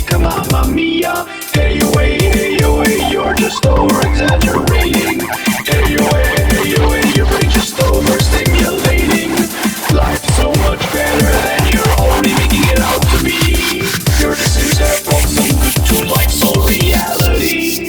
dica, mamma mia. Hey, hey, you're just over exaggerating. Hey, your brain just overstimulating. Life's so much better than you're already making it out to be. Your decisions have brought some good to life's all reality.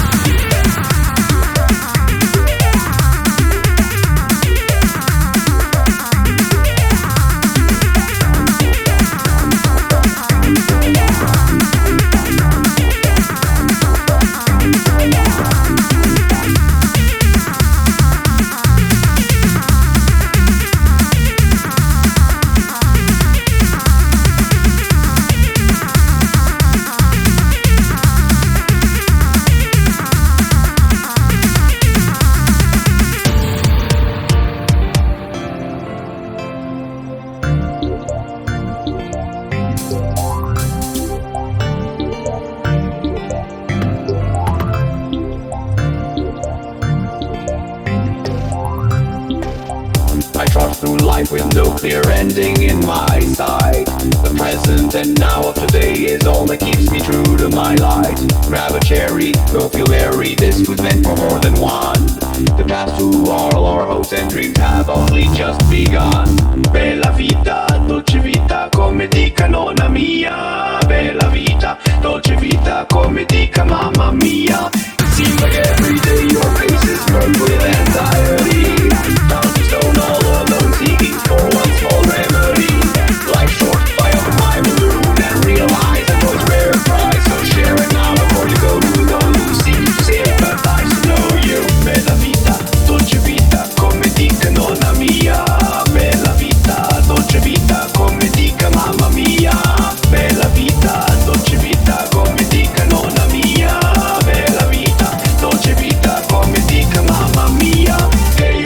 I trot through life with no clear ending in my sight. The present and now of today is all that keeps me true to my light. Grab a cherry, don't feel merry, this was meant for more than one. The past to all our hopes and dreams have only just begun. Bella vita, dolce vita, come dica nonna mia. Bella vita, dolce vita, come dica mamma mia. It seems like every day your face is marked with anxiety. Down to stone all alone, seeking for one small remedy. Life short, fly up in my balloon and realize that joy's rare prize. So share it now before you go to those who seem to sympathize. To know you, bella vita, dolce vita, come dica nonna mia. Bella vita, dolce vita, come dica mamma mia. Bella vita, dolce vita, come dica nonna mia. Bella vita, dolce vita, come dica mamma mia. Hey,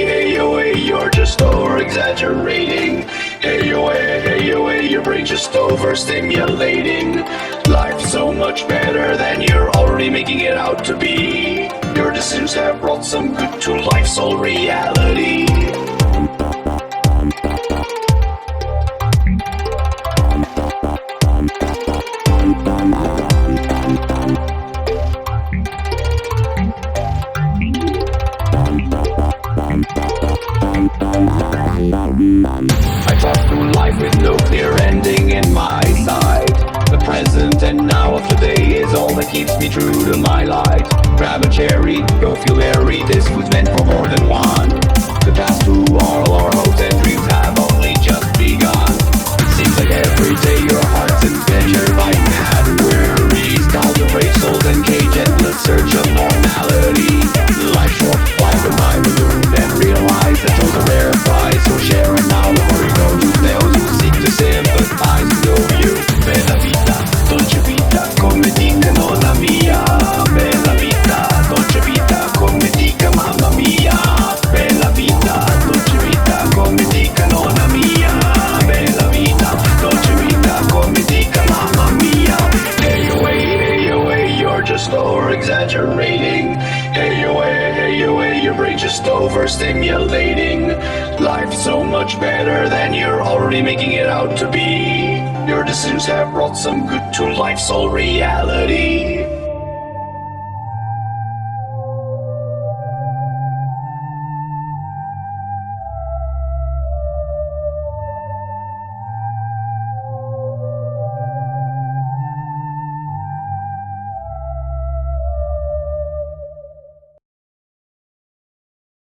you're just over exaggerating. Hey, your brain just overstimulating. Life's so much better than you're already making it out to be. Your decisions have brought some good to life's all reality. I trot through life with no clear ending in my sight. The present and now of today is all that keeps me true to my light. Grab a cherry, don't feel merry, this was meant for more than one. The past to all our hopes and dreams have only just begun. It seems like every day your heart's in adventure, fighting mad worries. Dolls of brave souls engage endless search of normality. Life short, fly with my balloon and realize that joys a rare prize. So share it now before you go to those who seek to sympathize. To know you, bella vita, dolce vita, come dica nonna mia. Bella vita, dolce vita, come dica mamma mia. Bella vita, dolce vita, come dica nonna mia. Bella vita, dolce vita, come dica mamma mia. Hey, you're just over exaggerating. Hey, your brain just overstimulating. Life's so much better than you're already making it out to be. Your decisions have brought some good to life's all reality.